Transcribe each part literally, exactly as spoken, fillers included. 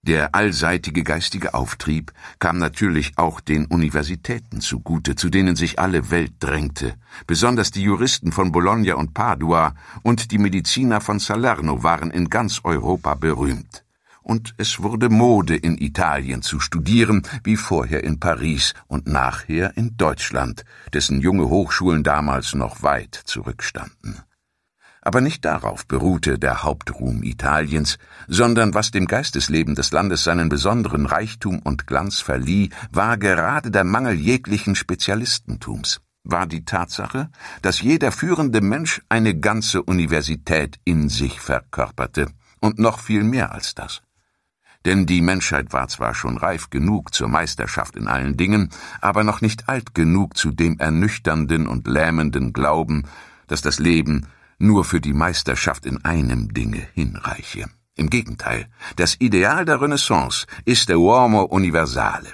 Der allseitige geistige Auftrieb kam natürlich auch den Universitäten zugute, zu denen sich alle Welt drängte. Besonders die Juristen von Bologna und Padua und die Mediziner von Salerno waren in ganz Europa berühmt. Und es wurde Mode, in Italien zu studieren, wie vorher in Paris und nachher in Deutschland, dessen junge Hochschulen damals noch weit zurückstanden. Aber nicht darauf beruhte der Hauptruhm Italiens, sondern was dem Geistesleben des Landes seinen besonderen Reichtum und Glanz verlieh, war gerade der Mangel jeglichen Spezialistentums, war die Tatsache, dass jeder führende Mensch eine ganze Universität in sich verkörperte, und noch viel mehr als das. Denn die Menschheit war zwar schon reif genug zur Meisterschaft in allen Dingen, aber noch nicht alt genug zu dem ernüchternden und lähmenden Glauben, dass das Leben nur für die Meisterschaft in einem Dinge hinreiche. Im Gegenteil, das Ideal der Renaissance ist der Uomo Universale.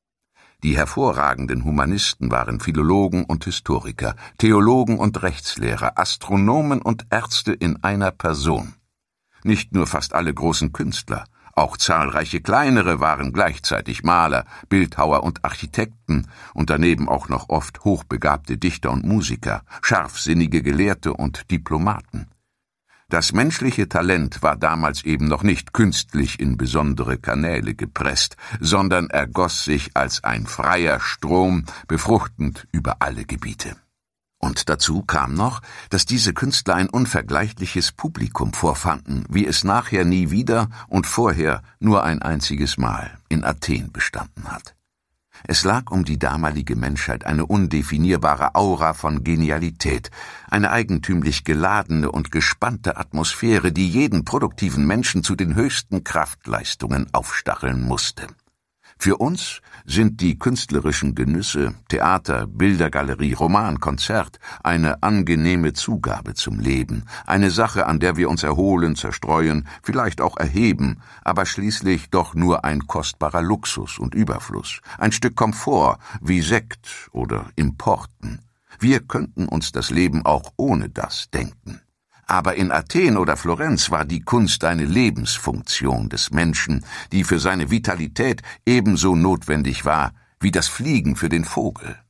Die hervorragenden Humanisten waren Philologen und Historiker, Theologen und Rechtslehrer, Astronomen und Ärzte in einer Person. Nicht nur fast alle großen Künstler, auch zahlreiche kleinere waren gleichzeitig Maler, Bildhauer und Architekten und daneben auch noch oft hochbegabte Dichter und Musiker, scharfsinnige Gelehrte und Diplomaten. Das menschliche Talent war damals eben noch nicht künstlich in besondere Kanäle gepresst, sondern ergoss sich als ein freier Strom, befruchtend über alle Gebiete. Und dazu kam noch, dass diese Künstler ein unvergleichliches Publikum vorfanden, wie es nachher nie wieder und vorher nur ein einziges Mal in Athen bestanden hat. Es lag um die damalige Menschheit eine undefinierbare Aura von Genialität, eine eigentümlich geladene und gespannte Atmosphäre, die jeden produktiven Menschen zu den höchsten Kraftleistungen aufstacheln musste. Für uns sind die künstlerischen Genüsse, Theater, Bildergalerie, Roman, Konzert eine angenehme Zugabe zum Leben, eine Sache, an der wir uns erholen, zerstreuen, vielleicht auch erheben, aber schließlich doch nur ein kostbarer Luxus und Überfluss, ein Stück Komfort wie Sekt oder Importen. Wir könnten uns das Leben auch ohne das denken. Aber in Athen oder Florenz war die Kunst eine Lebensfunktion des Menschen, die für seine Vitalität ebenso notwendig war wie das Fliegen für den Vogel.